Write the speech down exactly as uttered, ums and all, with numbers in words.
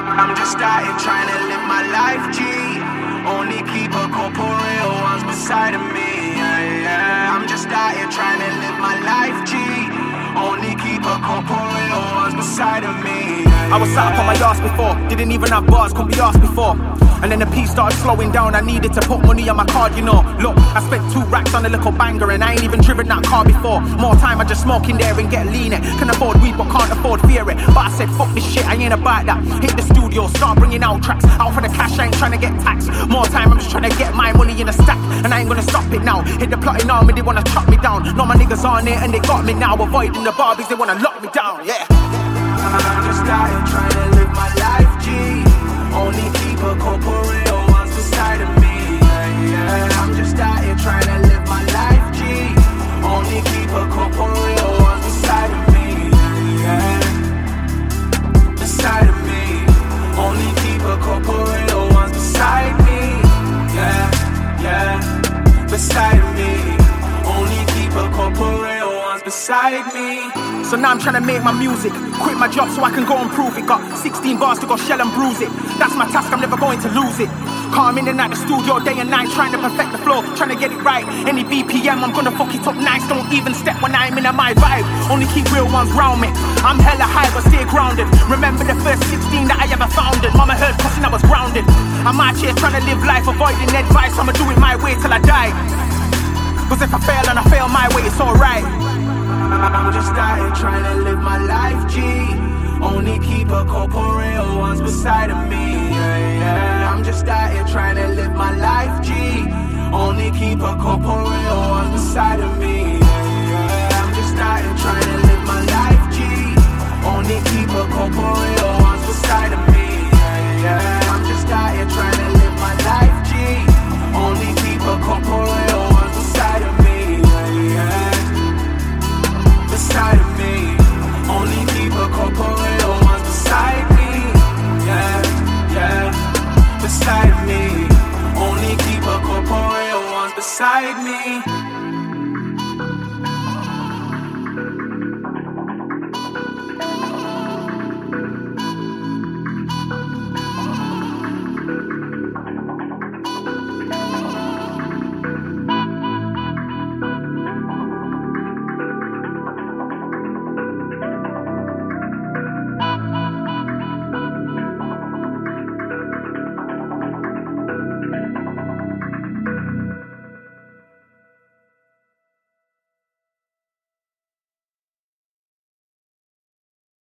I'm just out here trying to live my life, G. Only keep a couple real ones beside of me, yeah, yeah. I'm just out here trying to live my life, G. Only keep a couple real ones beside of me, yeah, yeah. I was sat up on my ass before, didn't even have bars, couldn't be asked before. And then the piece started slowing down, I needed to put money on my card, you know. Look, I spent two racks on a little banger and I ain't even driven that car before. More time I just smoke in there and get lean it. Can afford weed but can't afford fear it. But I said fuck this shit, I ain't about that. Hit the studio, start bringing out tracks. Out for the cash, I ain't trying to get taxed. More time I'm just trying to get my money in a stack. And I ain't gonna stop it now. Hit the plotting army, they wanna chop me down. Know my niggas on it and they got me now. Avoiding the barbies, they wanna lock me down, yeah. I'm just out here trying to live my life, G. Only keep a couple real ones beside of me, yeah, yeah. I'm just out here trying to live my life, G. Only keep a couple real ones beside of me, yeah, yeah. Beside of me. Only keep a couple real ones beside me, yeah, yeah. Beside of me. Only keep a couple real ones beside me. So now I'm trying to make my music, quit my job so I can go and prove it. Got sixteen bars to go shell and bruise it. That's my task, I'm never going to lose it. Calm in and out the studio day and night, trying to perfect the flow, trying to get it right. Any B P M, I'm gonna fuck it up nice. Don't even step when I'm in a my vibe. Only keep real ones round me. I'm hella high but stay grounded. Remember the first sixteen that I ever founded. Mama heard cussing, I was grounded. I'm out here trying to live life, avoiding advice. I'ma do it my way till I die. Cause if I fail and I fail my way, it's alright. I'm just out here trying to live my life, G. Only keep a couple real ones beside of me, yeah, yeah. I'm just out here trying to live my life, G. Only keep a couple real ones beside of me, yeah, yeah. I'm just out here trying to live my life, G. Only keep a couple real